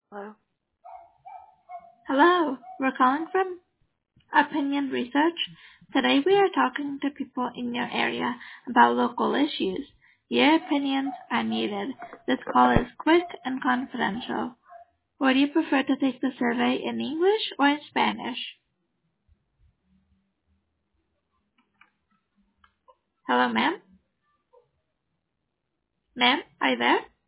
Hello. Hello, we're calling from Opinion Research. Today we are talking to people in your area about local issues. Your opinions are needed. This call is quick and confidential. Would you prefer to take the survey in English or in Spanish? Hello, ma'am? Ma'am, are you there?